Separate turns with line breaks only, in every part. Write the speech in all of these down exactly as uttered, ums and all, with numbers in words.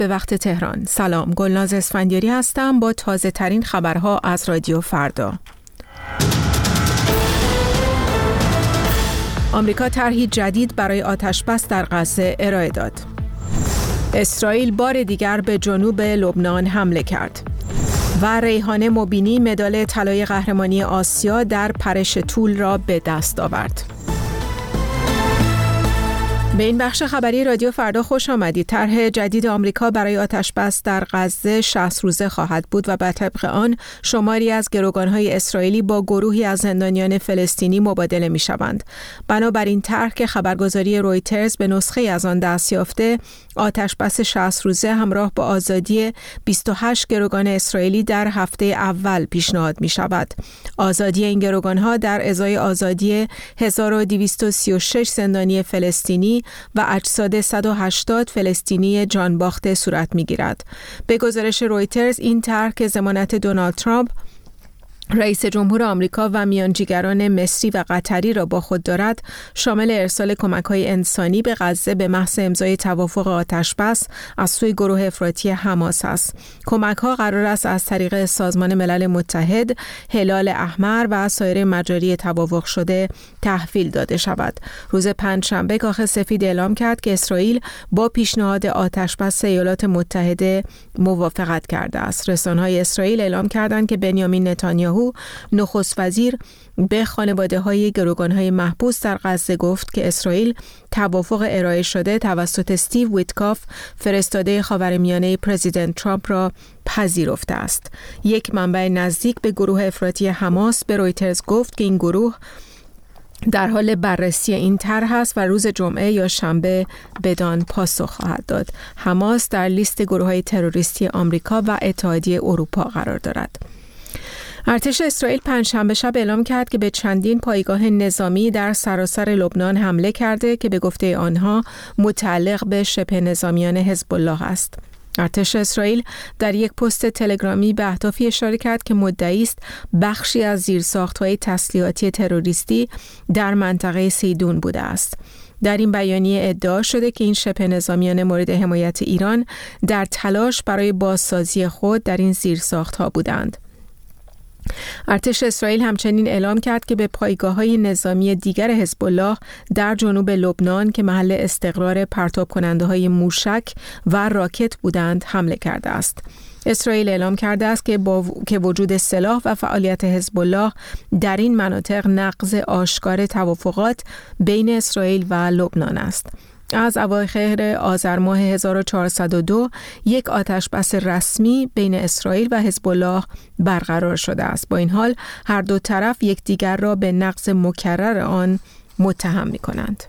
به وقت تهران. سلام، گلناز اسفندیاری هستم با تازه ترین خبرها از رادیو فردا. آمریکا طرحی جدید برای آتش‌بس در غزه ارائه داد. اسرائیل بار دیگر به جنوب لبنان حمله کرد. و ریحانه مبینی مدال طلای قهرمانی آسیا در پرش طول را به دست آورد. به این بخش خبری رادیو فردا خوش آمدید. طرح جدید آمریکا برای آتش‌بس در غزه شصت روزه خواهد بود و بر طبق آن شماری از گروگان‌های اسرائیلی با گروهی از زندانیان فلسطینی مبادله می‌شوند. بنابراین طرح که خبرگزاری رویترز به نسخه از آن دست یافته، آتش‌بس شصت روزه همراه با آزادی بیست و هشت گروگان اسرائیلی در هفته اول پیشنهاد می‌شود. آزادی این گروگان‌ها در ازای آزادی هزار و دویست و سی و شش زندانی فلسطینی و اجساد صد و هشتاد فلسطینی جانباخته صورت می‌گیرد. به گزارش رویترز این طرح که ضمانت دونالد ترامپ رئیس جمهور آمریکا و میانجیگران مصری و قطری را با خود دارد، شامل ارسال کمک‌های انسانی به غزه به محض امضای توافق آتش‌بس از سوی گروه افراطی حماس است. کمک‌ها قرار است از طریق سازمان ملل متحد، هلال احمر و سایر مجاری توافق شده تحویل داده شود. روز پنجشنبه کاخ سفید اعلام کرد که اسرائیل با پیشنهاد آتش‌بس ایالات متحده موافقت کرده است. رسانه‌های اسرائیل اعلام کردند که بنیامین نتانیاهو نخست وزیر به خانواده‌های گروگان‌های محبوس در غزه گفت که اسرائیل توافق ارائه شده توسط استیو ویتکاف، فرستاده خاورمیانه پرزیدنت ترامپ را پذیرفته است. یک منبع نزدیک به گروه افراطی حماس به رویترز گفت که این گروه در حال بررسی این طرح است و روز جمعه یا شنبه بدان پاسخ خواهد داد. حماس در لیست گروه‌های تروریستی آمریکا و اتحادیه اروپا قرار دارد. ارتش اسرائیل پنجشنبه شب اعلام کرد که به چندین پایگاه نظامی در سراسر لبنان حمله کرده که به گفته آنها متعلق به شبه نظامیان حزب الله است. ارتش اسرائیل در یک پست تلگرامی به اهدافی اشاره کرد که مدعی است بخشی از زیرساخت‌های تسلیحاتی تروریستی در منطقه سیدون بوده است. در این بیانیه ادعا شده که این شبه نظامیان مورد حمایت ایران در تلاش برای بازسازی خود در این زیرساخت‌ها بودند. ارتش اسرائیل همچنین اعلام کرد که به پایگاه‌های نظامی دیگر حزب الله در جنوب لبنان که محل استقرار پرتاب کننده‌های موشک و راکت بودند حمله کرده است. اسرائیل اعلام کرده است که با و... که وجود سلاح و فعالیت حزب الله در این مناطق نقض آشکار توافقات بین اسرائیل و لبنان است. از اواخر آذر ماه هزار و چهارصد و دو یک آتش‌بس رسمی بین اسرائیل و حزب الله برقرار شده است. با این حال هر دو طرف یکدیگر را به نقض مکرر آن متهم می‌کنند.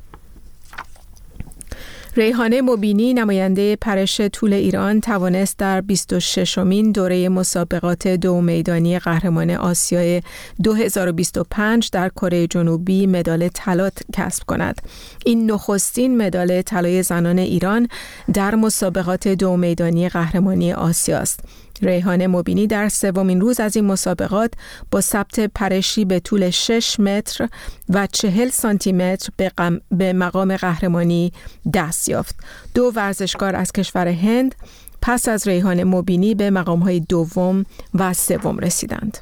ریحانه مبینی نماینده پرش طول ایران توانست در بیست و ششمین دوره مسابقات دو میدانی قهرمان آسیای دو هزار و بیست و پنج در کره جنوبی مدال طلا کسب کند. این نخستین مدال طلای زنان ایران در مسابقات دو میدانی قهرمانی آسیا است. ریحانه مبینی در سومین روز از این مسابقات با ثبت پرشی به طول شش متر و چهل سانتی متر به, قم... به مقام قهرمانی دست یافت. دو ورزشکار از کشور هند پس از ریحانه مبینی به مقام‌های دوم و سوم رسیدند.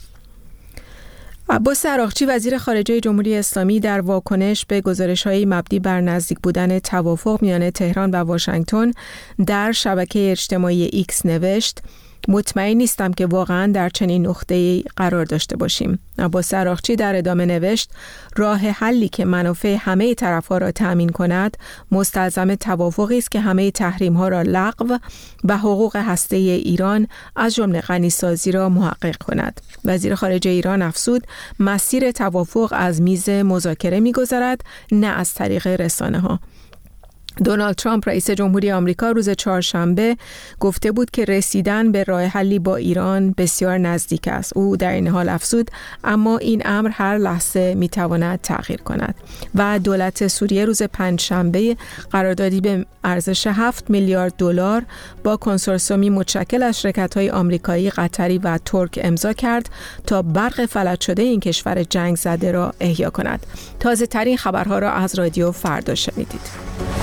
عباس عراقچی وزیر خارجه جمهوری اسلامی در واکنش به گزارش‌های مبنی بر نزدیک بودن توافق میان تهران و واشنگتن در شبکه اجتماعی ایکس نوشت: مطمئن نیستم که واقعاً در چنین نقطه‌ای قرار داشته باشیم. عباس عراقچی در ادامه نوشت: راه حلی که منافع همه طرف‌ها را تأمین کند مستلزم توافقی است که همه تحریم‌ها را لغو و حقوق هسته‌ای ایران از جمله غنیسازی را محقق کند. وزیر خارجه ایران افزود: مسیر توافق از میز مذاکره می‌گذرد، نه از طریق رسانه‌ها. دونالد ترامپ رئیس جمهوری آمریکا روز چهارشنبه گفته بود که رسیدن به راه حلی با ایران بسیار نزدیک است. او در این حال افزود: اما این امر هر لحظه میتواند تغییر کند. و دولت سوریه روز پنجشنبه قراردادی به ارزش هفت میلیارد دلار با کنسورسیومی متشکل از شرکت‌های آمریکایی، قطری و ترک امضا کرد تا برق فلج شده این کشور جنگ زده را احیا کند. تازه ترین خبرها را از رادیو فردا شنیدید.